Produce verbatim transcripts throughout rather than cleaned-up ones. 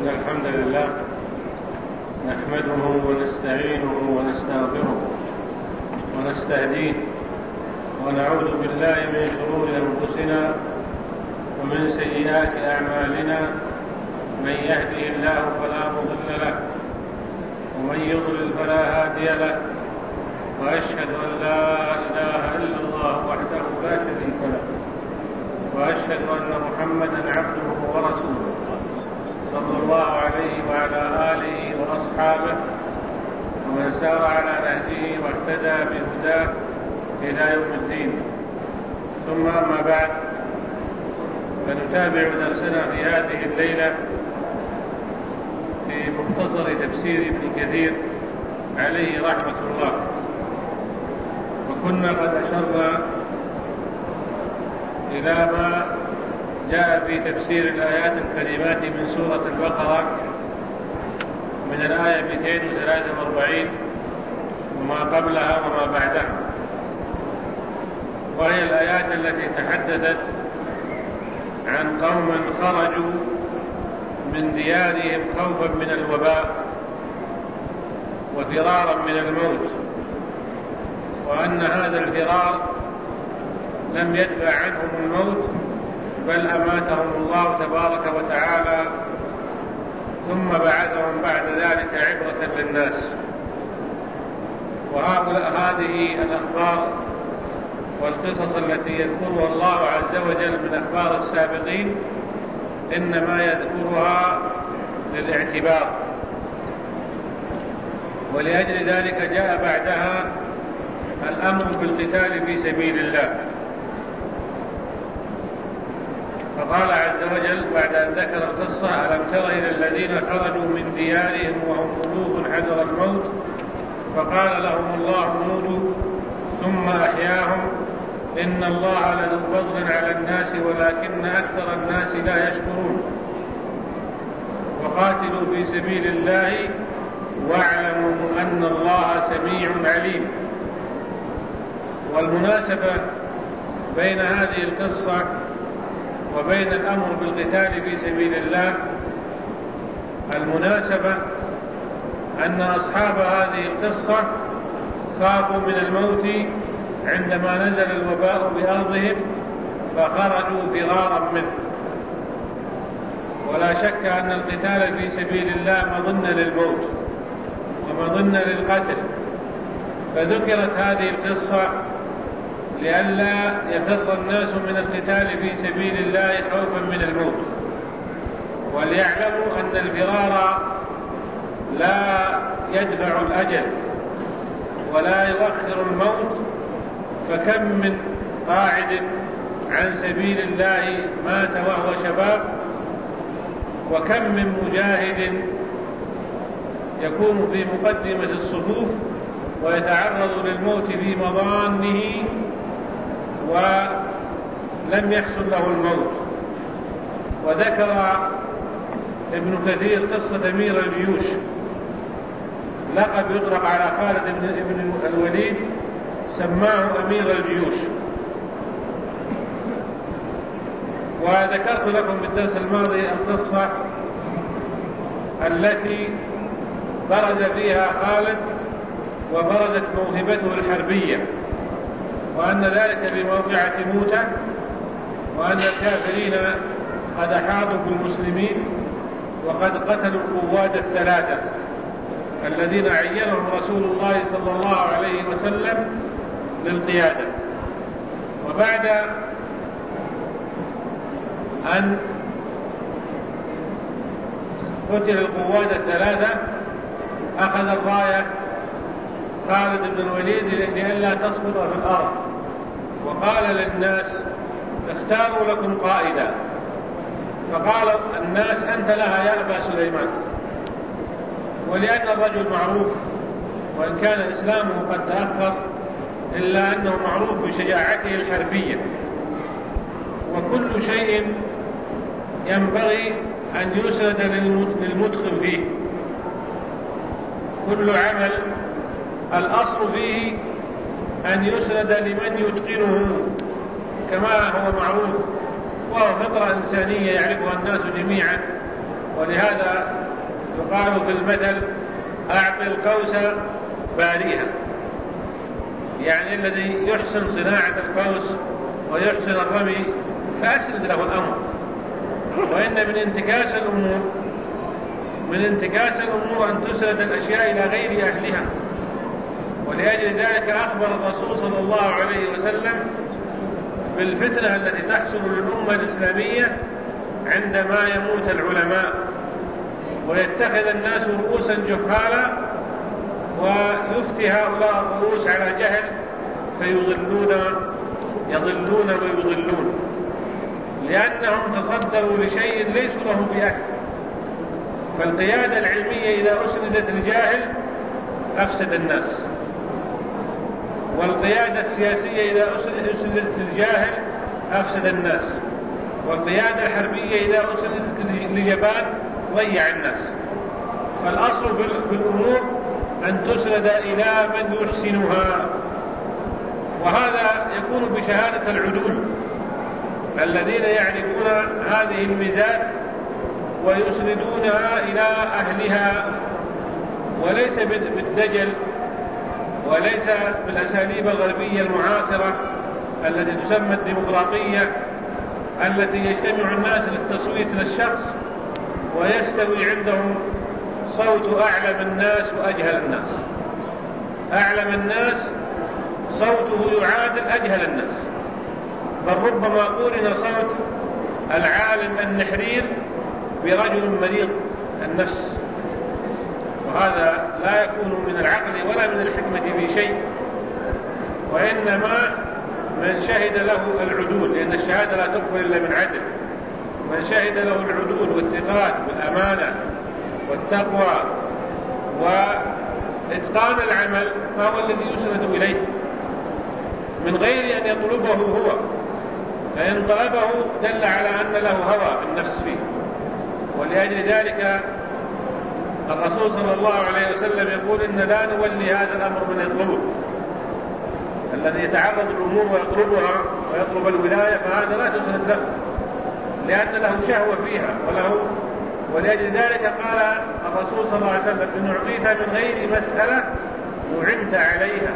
إن الحمد لله نحمده ونستعينه ونستغفره ونستهديه ونعوذ بالله من شرور أنفسنا ومن سيئات أعمالنا. من يهده الله فلا مضل له ومن يضلل فلا هادي له، وأشهد أن لا إله إلا الله وحده لا شريك له، وأشهد أن محمدا عبده ورسوله صلى الله عليه وعلى آله وأصحابه ومن سار على نهجه واهتدى بهداه إلى يوم الدين. ثم أما بعد، فنتابع درسنا في هذه الليلة في مختصر تفسير ابن كثير عليه رحمة الله. وكنا قد أشرنا إلى ما جاء في تفسير الآيات الكريمات من سورة البقرة من الآية مئتين وثلاثة وأربعين وما قبلها وما بعدها، وهي الآيات التي تحدثت عن قوم خرجوا من ديارهم خوفا من الوباء وفرارا من الموت، وأن هذا الفرار لم يدفع عنهم الموت بل أماتهم الله تبارك وتعالى، ثم بعثهم بعد ذلك عبرة للناس. وهؤلاء هذه الأخبار والقصص التي يذكرها الله عز وجل من أخبار السابقين إنما يذكرها للاعتبار، ولأجل ذلك جاء بعدها الأمر بالقتال في سبيل الله. فقال عز وجل بعد أن ذكر القصة: ألم تر إلى الذين خرجوا من ديارهم وهم ألوف حذر الموت فقال لهم الله موتوا ثم أحياهم إن الله لذو فضل على الناس ولكن أكثر الناس لا يشكرون. وقاتلوا في سبيل الله واعلموا أن الله سميع عليم. والمناسبة بين هذه القصة وبين الأمر بالقتال في سبيل الله، المناسبة أن أصحاب هذه القصة خافوا من الموت عندما نزل الوباء بأرضهم فخرجوا فرارا منه. ولا شك أن القتال في سبيل الله مظنة للموت ومظنة للقتل، فذكرت هذه القصة لئلا يفر الناس من القتال في سبيل الله خوفا من الموت، وليعلموا أن الفرار لا يدفع الأجل ولا يؤخر الموت. فكم من قاعد عن سبيل الله مات وهو شباب، وكم من مجاهد يكون في مقدمة الصفوف ويتعرض للموت في مضانه ولم يحصل له الموت. وذكر ابن كثير قصة أمير الجيوش، لقب يطلق على خالد بن الوليد، سماه أمير الجيوش. وذكرت لكم بالدرس الماضي القصة التي برز فيها خالد وبرزت موهبته الحربية، وأن ذلك بموقعة موتة، وأن الكافرين قد أحاطوا بالمسلمين وقد قتلوا القواد الثلاثة الذين عينهم رسول الله صلى الله عليه وسلم للقيادة. وبعد أن قتل القواد الثلاثة أخذ الراية خالد بن الوليد لئلا تسقط في الأرض، وقال للناس: اختاروا لكم قائدا. فقال الناس: أنت لها يا أبا سليمان. ولأن الرجل معروف وإن كان إسلامه قد تأخر إلا أنه معروف بشجاعته الحربية، وكل شيء ينبغي أن يسند للمتقن فيه. كل عمل الأصل فيه أن يسند لمن يتقنه كما هو معروف، وهو فطرة إنسانية يعرفها الناس جميعا، ولهذا يقال في المثل: أعطي القوس باريها، يعني الذي يحسن صناعة القوس ويحسن الرمي فأسند له الأمر. وإن من انتكاس الأمور من انتكاس الأمور أن تسرد الأشياء إلى غير أهلها. ولأجل ذلك أخبر الرسول صلى الله عليه وسلم بالفتنة التي تحصل للأمة الإسلامية عندما يموت العلماء ويتخذ الناس رؤوسا جهالا ويفتي هؤلاء الرؤوس على جهل فيضلون يضلون ويضلون، لأنهم تصدروا لشيء ليسوا له بأهل. فالقيادة العلمية إذا أسندت الجاهل أفسد الناس، والقيادة السياسية إذا أسندت الجاهل أفسد الناس، والقيادة الحربية إذا أسندت لجبان ضيع الناس. فالأصل في الأمور أن تسند إلى من يحسنها، وهذا يكون بشهادة العدول الذين يعرفون هذه الميزات ويسندونها إلى أهلها، وليس بالدجل وليس بالأساليب الغربية المعاصرة التي تسمى الديمقراطية، التي يجتمع الناس للتصويت للشخص ويستوي عندهم صوت أعلم الناس وأجهل الناس. أعلم الناس صوته يعادل أجهل الناس، بل ربما قورن صوت العالم النحرير برجل مريض النفس، وهذا لا يكون من العقل ولا من الحكمة في شيء، وإنما من شهد له العدول، لأن الشهادة لا تقبل إلا من عدل. من شهد له العدول والثقات والأمانة والتقوى وإتقان العمل فهو الذي يسند إليه من غير أن يطلبه هو، فإن طلبه دل على أن له هوى النفس فيه. ولأجل ذلك الرسول صلى الله عليه وسلم يقول: إن لا نولي هذا الأمر من يطلبه. الذي يتعرض الأمور ويطلبها ويطلب الولاية فهذا لا تسند له، لأن له شهوة فيها وله. ولأجل ذلك قال الرسول صلى الله عليه وسلم: إن أعطيت من غير مسألة أعنت عليها،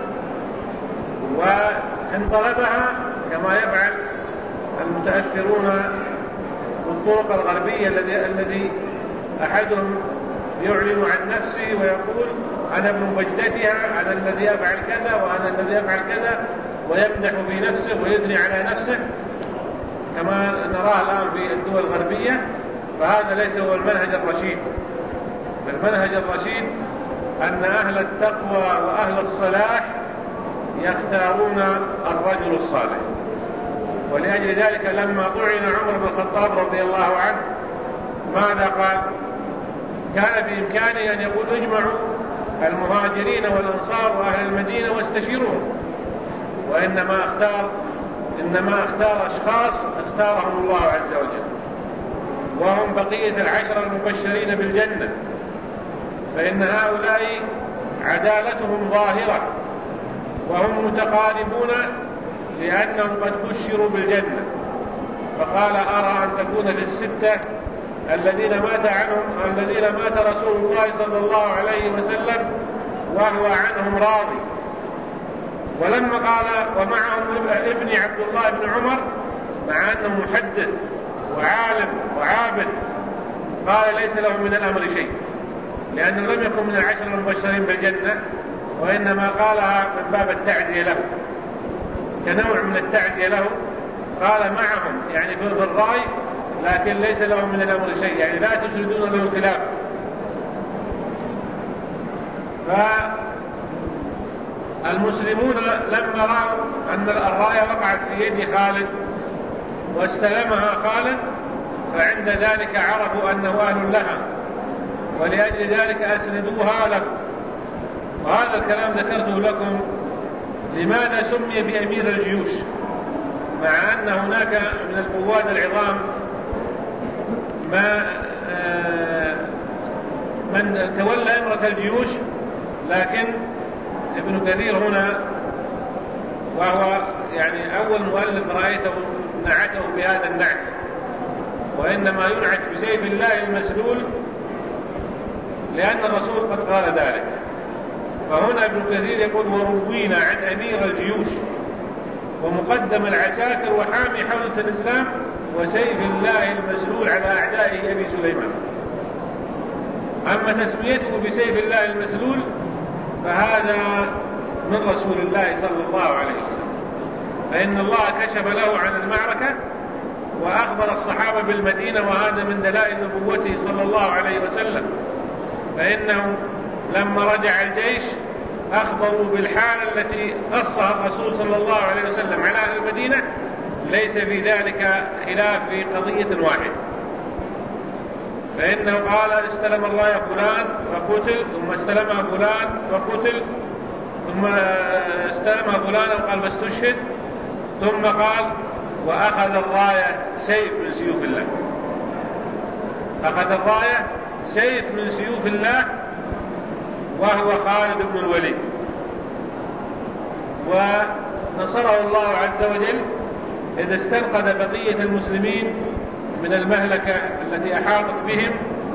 وإن طلبها كما يفعل المتأثرون بالطرق الغربية الذي الذي أحدهم يعلن عن نفسه ويقول: أنا ابن مجدتها، أنا الذي أفعل كذا وأنا الذي أفعل كذا، ويمدح في نفسه ويثني على نفسه كما نراه الآن في الدول الغربية. فهذا ليس هو المنهج الرشيد. المنهج الرشيد أن أهل التقوى وأهل الصلاح يختارون الرجل الصالح. ولأجل ذلك لما طعن عمر بن الخطاب رضي الله عنه ماذا قال؟ كان بإمكانه أن يقول: اجمعوا المهاجرين والأنصار وأهل المدينة واستشيروهم، وإنما اختار إنما اختار أشخاص اختارهم الله عز وجل، وهم بقية العشرة المبشرين بالجنة، فإن هؤلاء عدالتهم ظاهرة وهم متقاربون لأنهم قد بشروا بالجنة. فقال: أرى أن تكون في الستة الذين مات عنهم الذين مات رسول الله صلى الله عليه وسلم وهو عنهم راضي. ولما قال: ومعهم ابن عبد الله بن عمر، مع أنه محدث وعالم وعابد، قال: ليس له من الأمر شيء، لأنه لم يكن من العشر المبشرين بالجنة، وإنما قالها من باب التعزية له، كنوع من التعزية له. قال: معهم يعني في الرأي، لكن ليس له من الأمر شيء، يعني لا تسردون له الخلاف. فالمسلمون لما رأوا أن الراية وقعت في يد خالد واستلمها خالد، فعند ذلك عرفوا أنه أهل لها، ولأجل ذلك أسندوها له. وهذا الكلام ذكرته لكم لماذا سمي بأمير الجيوش، مع أن هناك من القواد العظام ما من تولى أمرة الجيوش، لكن ابن كثير هنا وهو يعني أول مؤلف رأيته نعته بهذا النعت، وإنما ينعت بسيف الله المسلول لأن الرسول قد قال ذلك. فهنا ابن كثير يقول: وروينا عن أمير الجيوش ومقدم العساكر وحامي حوزة الإسلام وسيف الله المسلول على أعدائه أبي سليمان. أما تسميته بسيف الله المسلول فهذا من رسول الله صلى الله عليه وسلم، فإن الله كشف له عن المعركة وأخبر الصحابة بالمدينة، وهذا من دلائل نبوته صلى الله عليه وسلم. فإنه لما رجع الجيش أخبروا بالحالة التي خصها الرسول صلى الله عليه وسلم على أهل المدينة، ليس في ذلك خلاف في قضية واحدة. فإنه قال: استلم الراية فلان فقتل، ثم استلمها فلان فقتل، ثم استلمها فلان وقال فاستشهد، ثم قال: وأخذ الراية سيف من سيوف الله. أخذ الراية سيف من سيوف الله وهو خالد بن الوليد، ونصره الله عز وجل إذا استنقذ بقية المسلمين من المهلكة التي أحاطت بهم،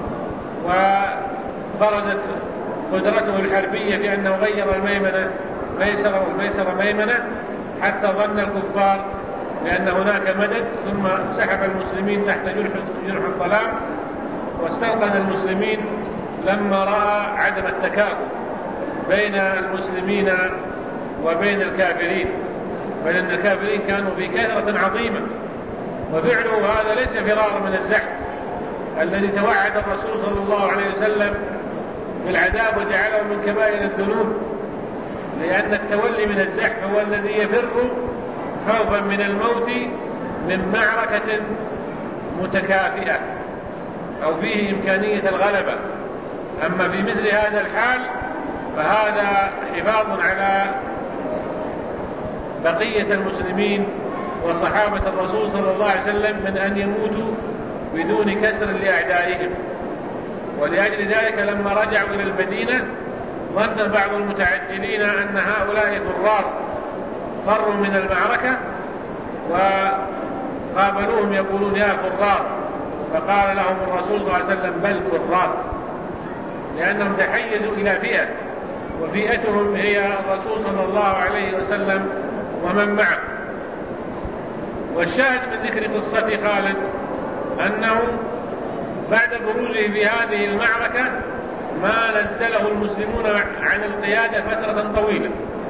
وبرزت قدرته الحربية في أنه غير الميمنة ميسرة والميسرة ميمنة حتى ظن الكفار بأن هناك مدد، ثم سحب المسلمين تحت جرح الظلام واستنقذ المسلمين لما رأى عدم التكافؤ بين المسلمين وبين الكافرين، بل أن الكافرين كانوا في كثرة عظيمة. وفعله هذا ليس فرارا من الزحف الذي توعد الرسول صلى الله عليه وسلم بالعذاب وجعله من كبائر الذنوب، لأن التولي من الزحف هو الذي يفر خوفا من الموت من معركة متكافئة أو فيه إمكانية الغلبة. أما في مثل هذا الحال فهذا حفاظ على بقية المسلمين وصحابة الرسول صلى الله عليه وسلم من أن يموتوا بدون كسر لأعدائهم. ولأجل ذلك لما رجعوا إلى المدينة ظن بعض المتعجلين أن هؤلاء فرار فروا من المعركة، وقابلوهم يقولون: يا فرار. فقال لهم الرسول صلى الله عليه وسلم: بل فرار، لأنهم تحيزوا إلى فئة، وفئتهم هي الرسول صلى الله عليه وسلم ومن معه. والشاهد من ذكر قصة خالد أنه بعد بروزه في هذه المعركة ما نزله المسلمون عن القيادة فترة طويلة،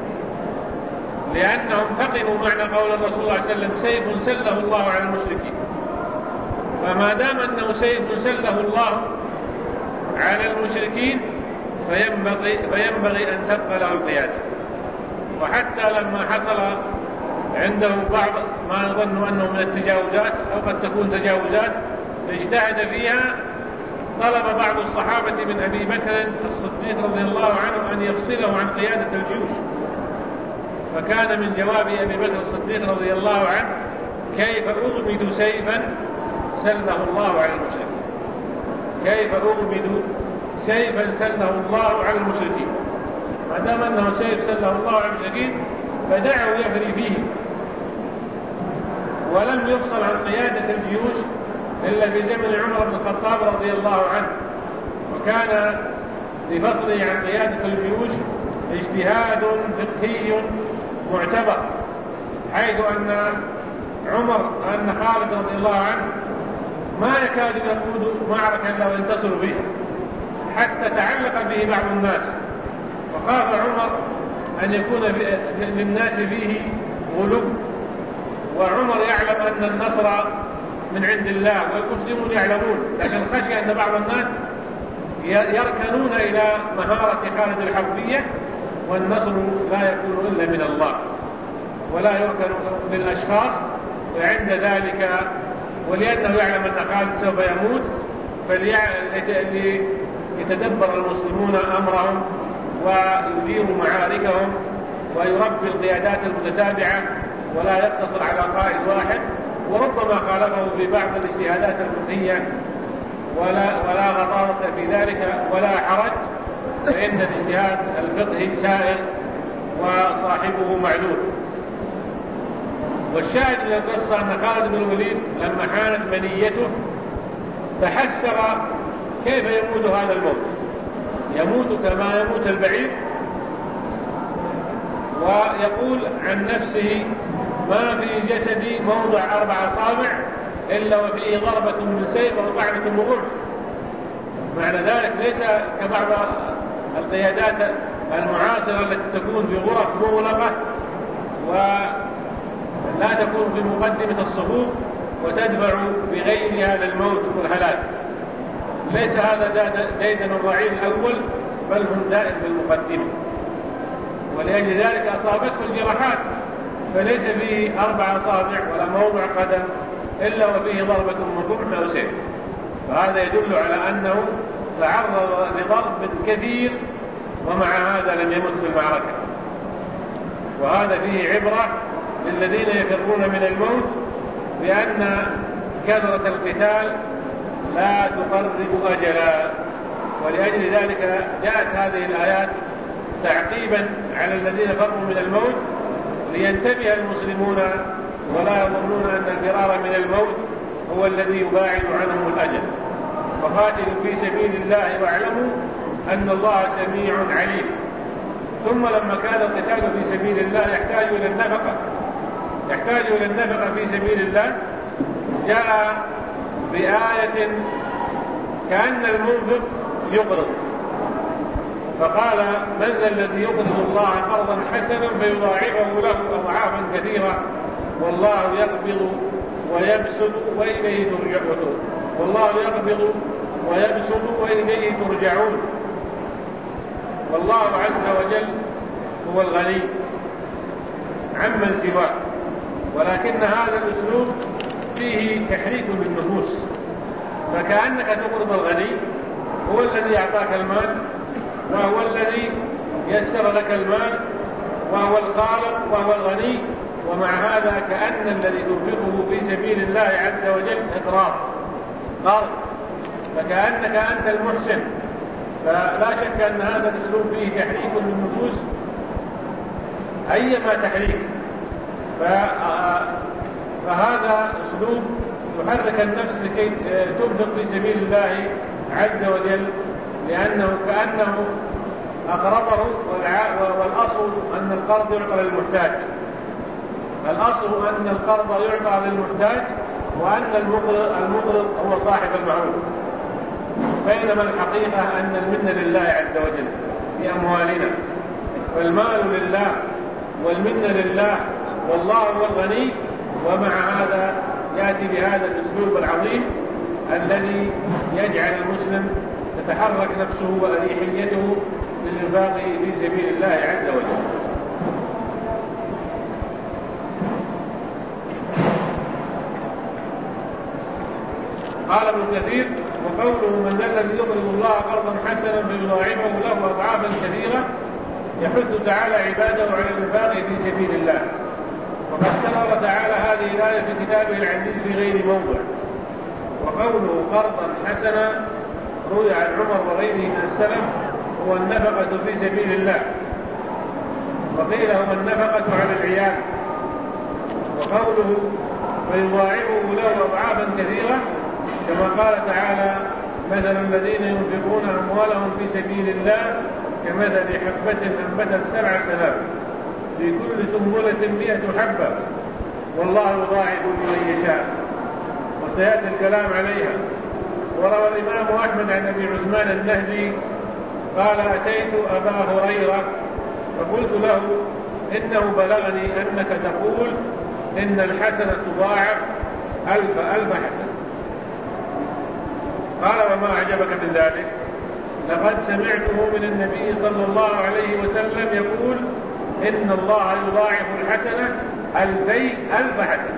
لأنهم فقهوا معنى قول الرسول صلى الله عليه وسلم: سيف سله الله على المشركين. فما دام أنه سيف سله الله على المشركين فينبغي, فينبغي أن تبقى له القيادة. وحتى لما حصل عنده بعض ما نظن أنه من التجاوزات أو قد تكون تجاوزات اجتهد فيها، طلب بعض الصحابة من أبي بكر الصديق رضي الله عنه أن يفصله عن قيادة الجيوش. فكان من جواب أبي بكر الصديق رضي الله عنه: كيف أغمد سيفا سله الله على المشركين؟ كيف أغمد سيفا سله الله على المشركين؟ ما دام أنه سيف سله الله على المشركين فدعوا يفري فيه. ولم يفصل عن قيادة الجيوش إلا في زمن عمر بن الخطاب رضي الله عنه، وكان لفصله عن قيادة الجيوش اجتهاد فقهي معتبر، حيث أن عمر أن خالد رضي الله عنه ما يكاد يقود معركة إلا وينتصر فيها، حتى تعلق به بعض الناس، وخاف عمر أن يكون للناس فيه غلو. وعمر يعلم أن النصر من عند الله والمسلمون يعلمون، لكن خشي أن بعض الناس يركنون إلى مهارة خالد الحربية، والنصر لا يكون إلا من الله ولا يركن للأشخاص. وعند ذلك ولأنه يعلم أن خالد سوف يموت فليتدبر المسلمون أمرهم ويديروا معاركهم ويربي القيادات المتتابعة ولا يقتصر على قائد واحد. وربما خالفه في بعض الاجتهادات الفقهية ولا, ولا غضاضة في ذلك ولا حرج، فإن الاجتهاد الفقهي سائر وصاحبه معذور. والشاهد من القصة أن خالد بن الوليد لما حانت منيته فحسر كيف يموت هذا الموت. يموت كما يموت البعير، ويقول عن نفسه: ما في جسدي موضع أربع أصابع إلا وفيه ضربة من سيف أو طعنة من رمح. معنى ذلك ليس كبعض القيادات المعاصرة التي تكون في غرف مغلقة ولا تكون في مقدمة الصفوف وتدفع بغيرها للموت والهلاك. ليس هذا ديدن الرعيل الأول، بل هم دائم في المقدمة، ولأجل ذلك أصابته الجراحات، فليس فيه أربع أصابع ولا موضع قدم إلا وفيه ضربة من رمح أو سيف. فهذا يدل على أنه تعرض لضرب كثير ومع هذا لم يمت في المعركة. وهذا فيه عبرة للذين يفرون من الموت بأن كثرة القتال لا تقرب أجلا. ولأجل ذلك جاءت هذه الآيات تعقيبا على الذين فروا من الموت، لينتبه المسلمون ولا يظنون أن الفرار من الموت هو الذي يباعد عنهم الأجل. وقاتلوا في سبيل الله واعلموا أن الله سميع عليم. ثم لما كان القتال في سبيل الله يحتاج إلى النفقة يحتاج إلى النفقة في سبيل الله، جاء بآية كأن المنفق يقرض، فقال: من ذا الذي يقرض الله قرضا حسنا فيضاعفه له أضعافا كثيرة والله يقبض ويبسط وإليه ترجعون والله يقبض ويبسط وإليه ترجعون. والله عز وجل هو الغني عمن سواه، ولكن هذا الأسلوب فيه تحريك للنفوس، فكأنك تقرض الغني، هو الذي أعطاك المال وهو الذي يسر لك المال وهو الخالق وهو الغني، ومع هذا كأن الذي تنفقه في سبيل الله عز وجل إقراض قرض، فكأنك أنت المحسن. فلا شك أن هذا الأسلوب فيه تحريك للنفوس أيما تحريك، فهذا أسلوب يحرك النفس لكي تنفق في سبيل الله عز وجل، لأنه كأنه أقرضه. والأصل أن القرض يعطى للمحتاج الأصل أن القرض يعطى للمحتاج وأن المقرض هو صاحب المعروف. بينما الحقيقة أن المنة لله عز وجل في أموالنا، والمال لله والمنة لله، والله هو الغني. ومع هذا يأتي بهذا الأسلوب العظيم الذي يجعل المسلم تتحرك نفسه وأريحيته للإنفاق في سبيل الله عز وجل. قال ابن كثير: وقوله من الذي يقرض الله قرضا حسنا فيضاعفه له أضعافا كثيرة يحث تعالى عباده على الإنفاق في سبيل الله. وقد كرر تعالى هذه الآية في كتابه العزيز في غير موضع. وقوله قرضا حسنا روي عن عمر وغيره من السلف هو النفقة في سبيل الله، وقيل هو النفقة على العيال. وقوله فيضاعفه له أضعافا كثيرة كما قال تعالى: مثل الذين ينفقون أموالهم في سبيل الله كمثل حبة أنبتت سبع سنابل في كل سنبلة مئة حبة والله يضاعف لمن يشاء. وسيأتي الكلام عليها. وروى الإمام أحمد عن أبي عثمان النهدي قال: أتيت أبا هريرة فقلت له: إنه بلغني أنك تقول إن الحسنة تضاعف ألف ألف حسنة. قال: وما أعجبك من ذلك؟ لقد سمعته من النبي صلى الله عليه وسلم يقول: إن الله يضاعف الحسنة ألفي ألف حسنة.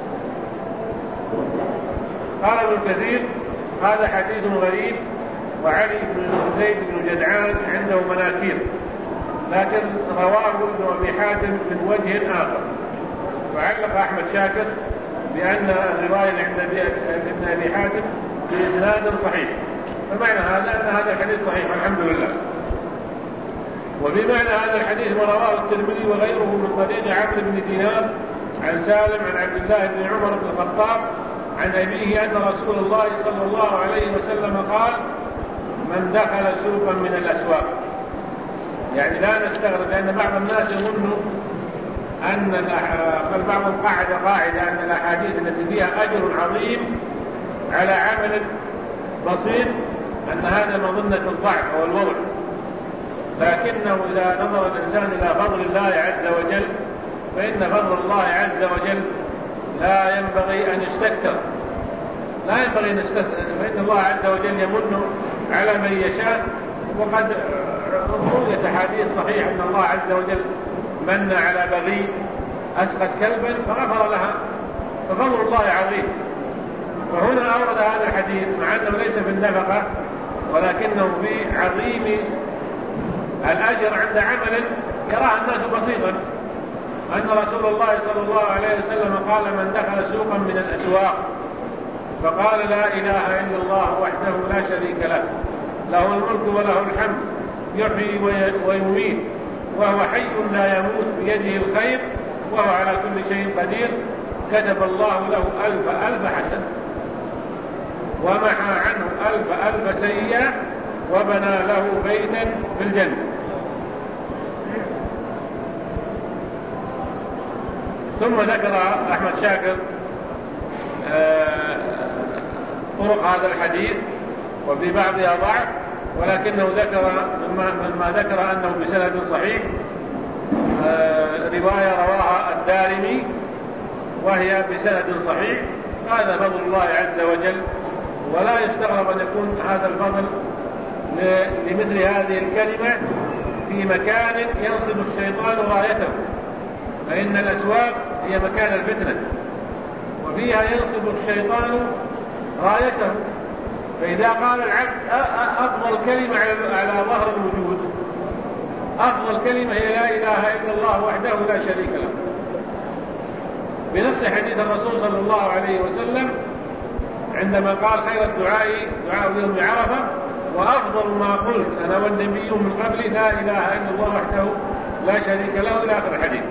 قال ابن كثير: هذا حديث غريب، وعلي بن زيد بن جدعان عنده مناكير، لكن رواه ابن أبي حاتم من وجه آخر. وعلق أحمد شاكر بأن الرواية عند ابن أبي حاتم بإسناد صحيح، فمعنى هذا أن هذا الحديث صحيح الحمد لله. وبمعنى هذا الحديث ما رواه الترمذي وغيره من طريق عمرو بن دينار عن سالم عن عبد الله بن عمر بن الخطاب عن أبيه أن رسول الله صلى الله عليه وسلم قال: من دخل سوقا من الأسواق. يعني لا نستغرب، لأن بعض الناس يظن أن بل بعضهم قاعد قاعدة أن الأحاديث التي فيها أجر عظيم على عمل بسيط أن هذا مظنة الضعف أو الوضع، لكنه إذا نظر الإنسان إلى فضل الله عز وجل فإن فضل الله عز وجل لا ينبغي أن يستكثر، لا ينبغي أن يستكثر، فإن الله عز وجل يمن على من يشاء. وقد رويت حديث صحيح أن الله عز وجل من على بغي أسقط كلبا فغفر لها، ففضل الله عظيم. فهنا أورد هذا الحديث مع أنه ليس في النفقة ولكنه في عظيم الأجر عند عمل يراه الناس بسيطا، أن رسول الله صلى الله عليه وسلم قال: من دخل سوقا من الأسواق فقال: لا إله إلا الله وحده لا شريك له، له الملك وله الحمد، يحيي ويميت وهو حي لا يموت، بيده الخير وهو على كل شيء قدير، كتب الله له ألف ألف حسنة ومحى عنه ألف ألف سيئة وبنى له بيتا في الجنة. ثم ذكر أحمد شاكر طرق هذا الحديث وفي بعضها ضعف، ولكنه ذكر مما ذكر أنه بسند صحيح رواية رواها الدارمي وهي بسند صحيح. هذا فضل الله عز وجل، ولا يستغرب أن يكون هذا الفضل لمثل هذه الكلمة في مكان ينصب الشيطان رايته، فإن الأسواق هي مكان الفتنة وفيها ينصب الشيطان رايته. فإذا قال العبد أفضل كلمة على ظهر الوجود، أفضل كلمة هي لا إله إلا الله وحده لا شريك له، بنص حديث الرسول صلى الله عليه وسلم عندما قال: خير الدعاء دعاء يوم عرفة، وأفضل ما قلت أنا والنبي من قبلي لا إله إلا الله وحده لا شريك له، إلى آخر الحديث.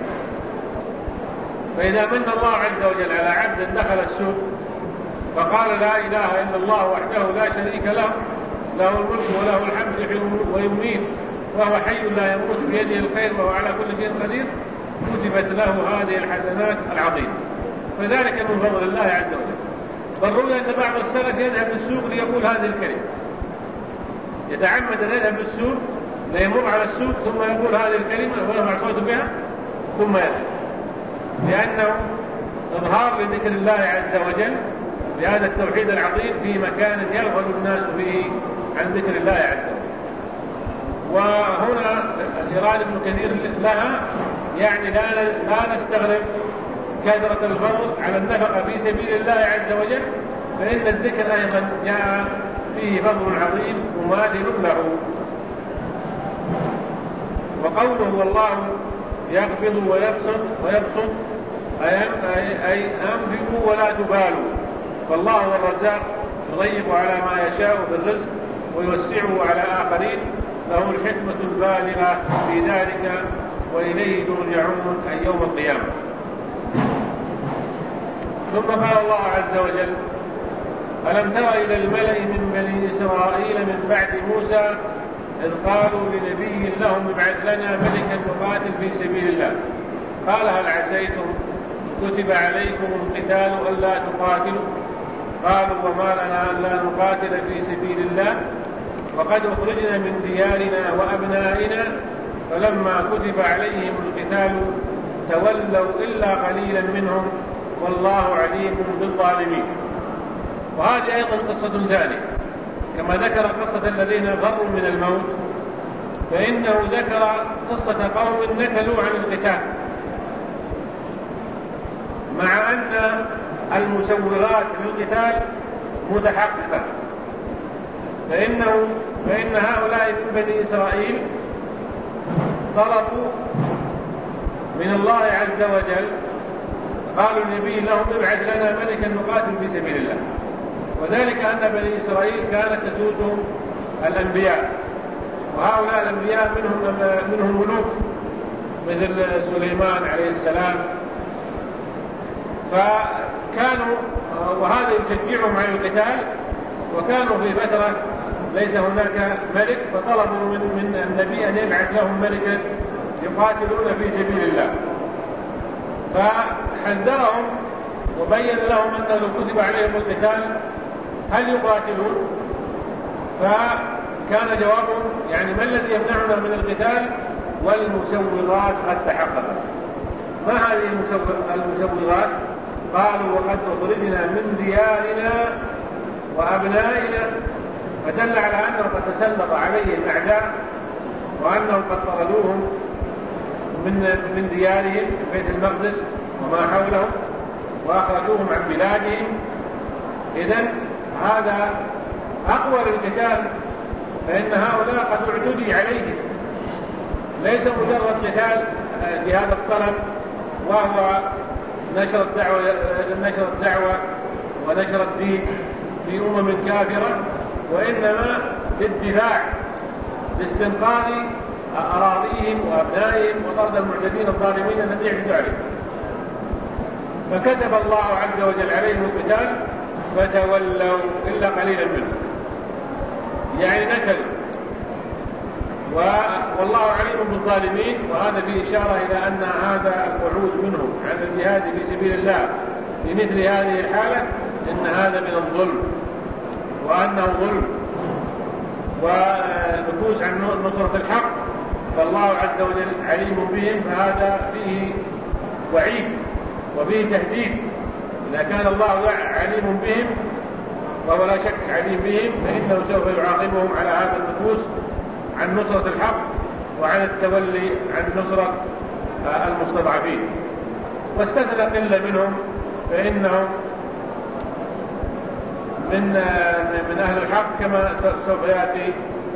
فإذا من الله عز وجل على عبد دخل السوق فقال: لا إله إلا الله وحده لا شريك له، له الملك وله الحمد يحيي ويميت وهو حي لا يموت، بيده الخير وهو على كل شيء قدير، كتبت له هذه الحسنات العظيمة. فذلك من فضل الله عز وجل. بل روي أن بعض السلف يذهب للسوق ليقول هذه الكلمة، يتعمد أن يذهب للسوق ليمر على السوق ثم يقول هذه الكلمة ويرفع صوته بها ثم يذهب، لأنه إظهار لذكر الله عز وجل بهذا التوحيد العظيم في مكان يغفل الناس فيه عن ذكر الله عز وجل. وهنا الإرادة ابن كثير لها يعني لا, لا نستغرب كثرة الفضل على النفقة في سبيل الله عز وجل، فإن الذكر أيضا جاء فيه فضل عظيم مماثل له. وقوله والله يقبض ويبسط ويبسط أي أنفقوا ولا تبالوا، فالله هو الرزاق يضيق على ما يشاء بالرزق ويوسعه على آخرين، له الحكمة البالغة في ذلك وإليه ترجعون أي يوم القيامة. ثم قال الله عز وجل: ألم تر إلى الملأ من بني إسرائيل من بعد موسى إذ قالوا لنبي لهم ابعث لنا ملكا نقاتل في سبيل الله، قال هل عسيتم كتب عليكم القتال ألا تقاتلوا، قالوا وما لنا ألا نقاتل في سبيل الله وقد أخرجنا من ديارنا وأبنائنا، فلما كتب عليهم القتال تولوا إلا قليلا منهم والله عليم بالظالمين. وهذه أيضا قصة ثانية كما ذكر قصة الذين فروا من الموت، فإنه ذكر قصة قوم نكلوا عن القتال، مع أن المسورات للقتال متحققة، فإنه فإن هؤلاء من بني إسرائيل طلبوا من الله عز وجل، قالوا النبي لهم ابعث لنا ملكا نقاتل في سبيل الله، وذلك أن بني إسرائيل كانت تسودهم الأنبياء، وهؤلاء الأنبياء منهم منهم ملوك مثل سليمان عليه السلام، فكانوا وهذا يشجعهم على القتال. وكانوا في فترة ليس هناك ملك، فطلبوا من, من النبي أن يبعث لهم ملكا يقاتلون في سبيل الله، فحذرهم وبين لهم أن لو كتب عليهم القتال هل يقاتلون؟ فكان جوابهم يعني ما الذي يمنعنا من القتال؟ والمسوغات قد تحققت. ما هذه المسوغات؟ قالوا وقد أخرجنا من ديارنا وأبنائنا، فدل على أنه قد تسلط عليه الأعداء وأنهم قد طردوهم من من ديارهم في بيت المقدس وما حولهم وأخرجوهم عن بلادهم. إذن هذا أقوى للقتال، فإن هؤلاء قد اعتدي عليهم، ليس مجرد قتال بهذا الطلب وهو نشر الدعوة نشر الدعوة ونشر الدين في أمم كافرة، وإنما للدفاع لاستنقاذ أراضيهم وأبنائهم وطرد المعتدين الظالمين الذين يعتدوا عليهم. فكتب الله عز وجل عليهم القتال فتولوا إلا قليلا منهم، يعني نكلوا. والله عليم بالظالمين، وهذا فيه إشارة إلى أن هذا الوعود منهم عن الجهاد في سبيل الله في مثل هذه الحالة إن هذا من الظلم، وأنه ظلم ونكوس عن نصرة الحق، فالله عز وجل عليم بهم، فهذا فيه وعيد وفيه تهديد. إذا كان الله عليم بهم وهو لا شك عليم بهم، فإنه سوف يعاقبهم على هذا النكوس عن نصرة الحق وعن التولي عن نصرة المستضعفين. واستثنى قلة منهم فإنهم من من أهل الحق كما سوف يأتي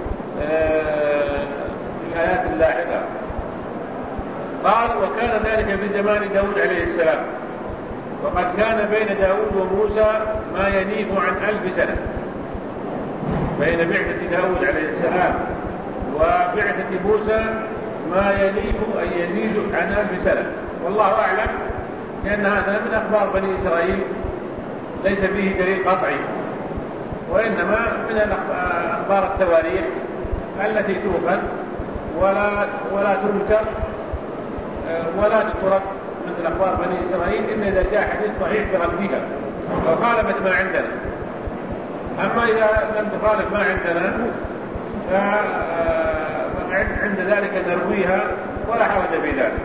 في الآيات اللاحقة. قال وكان ذلك في زمان داود عليه السلام، وقد كان بين داود وموسى ما ينيب عن ألف سنة، بين بعثة داود عليه السلام وبعثة موسى ما يليق أن يزيد عن ألف سنة، والله أعلم، لأن هذا من أخبار بني إسرائيل ليس فيه دليل قطعي، وإنما من أخبار التواريخ التي تؤخذ ولا ولا تنكر ولا تترك، مثل أخبار بني إسرائيل إلا إذا جاء حديث صحيح بردها أو خالفت ما عندنا. أما إذا لم تخالف ما عندنا فعند ذلك نرويها ولا حرج في ذلك.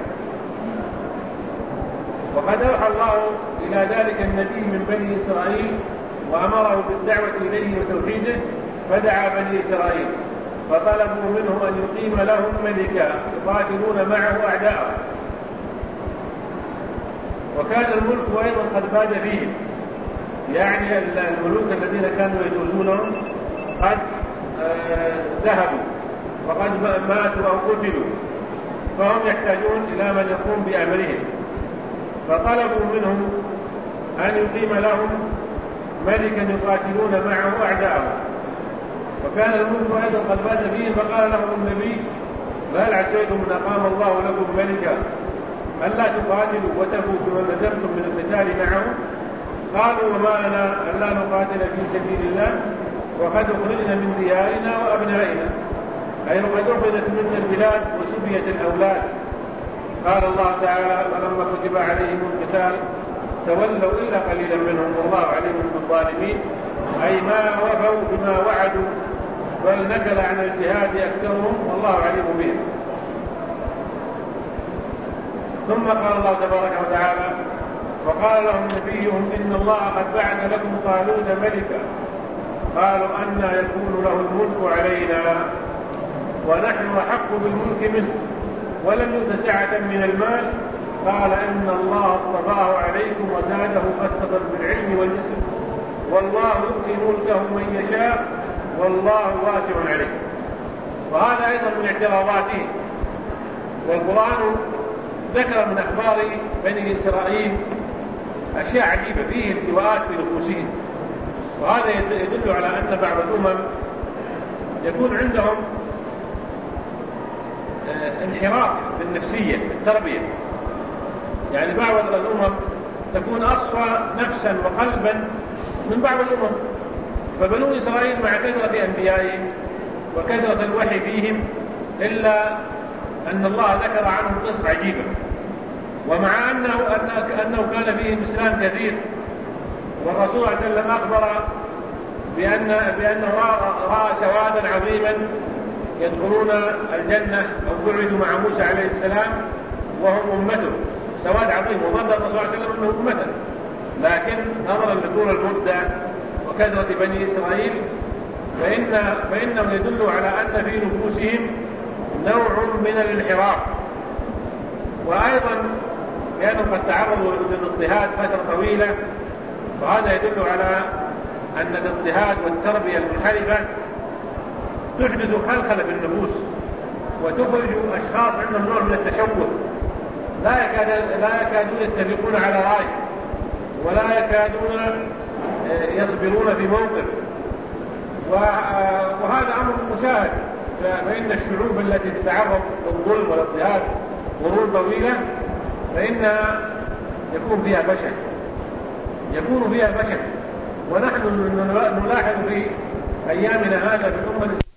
وقد أوحى الله إلى ذلك النبي من بني إسرائيل وأمره بالدعوة إليه وتوحيده، فدعا بني إسرائيل فطلبوا منه أن يقيم لهم ملكا يقاتلون معه أعداءه. وكان الملك أيضا قد باد فيهم، يعني الملوك الذين كانوا يجوزونهم قد ذهبوا وقد ماتوا أو قتلوا، فهم يحتاجون إلى من يقوم بأمرهم، فطلبوا منهم أن يقيم لهم ملكا يقاتلون معه أعداءه. وكان الملك أيضا قد بات فيهم، فقال لهم النبي فهل عسيتم إن أقام الله لكم ملكا ألا تقاتلوا وتفوتوا ما ندمتم من القتال معه؟ قالوا وما لنا ألا نقاتل في سبيل الله وقد أخرجنا من ديارنا وأبنائنا، أي وقد أخذت منا البلاد وسبيت الأولاد. قال الله تعالى ولما كتب عليهم القتال تولوا إلا قليلا منهم والله عليم بالظالمين، أي ما وفوا بما وعدوا بل نكل عن الجهاد أكثرهم والله عليم بهم. ثم قال الله تبارك وتعالى وقال لهم نبيهم إن الله قد بعث لكم طالوت ملكا قالوا أنى يكون له الملك علينا ونحن أحق بالملك منه ولم يؤت سعة من المال قال إن الله اصطفاه عليكم وزاده بسطة بالعلم والجسم والله يؤتي ملكه من يشاء والله واسع عليه. وهذا أيضا من اعتراضاته. والقرآن ذكر من أخبار بني إسرائيل أشياء عجيبة فيه التواءات في نفوسهم، وهذا يدل على أن بعض الأمم يكون عندهم انحراف في النفسية في التربية. يعني بعض الأمم تكون أصفى نفسا وقلبا من بعض الأمم. فبنو إسرائيل مع كثرة أنبيائهم وكثرة الوحي فيهم إلا أن الله ذكر عنهم قصة عجيبة، ومع أنه, أنه كان فيهم إسلام كثير، والرسول صلى الله عليه وسلم أخبر بأن بأنه رأى سوادا عظيما يدخلون الجنة أو بعثوا مع موسى عليه السلام وهم أمته، سواد عظيم، وظن الرسول صلى الله عليه وسلم أنه أمته، لكن نظرا لطول المدة وكثرة بني إسرائيل فإن فإنه يدل على أن في نفوسهم نوع من الانحراف، وأيضا كانوا قد تعرضوا للاضطهاد فترة طويلة، وهذا يدل على أن الاضطهاد والتربية المنحرفة تحدث خلخلة في النفوس وتخرج أشخاص عندهم نوع من التشوه، لا يكاد لا يكادون يتفقون على رأي ولا يكادون يصبرون في موقف، وهذا أمر مشاهد. فإن الشعوب التي تتعرض للظلم والاضطهاد قرون طويلة فإنها يكون فيها فشل يكون فيها فشل ونحن نلاحظ في أيامنا هذا في الأمة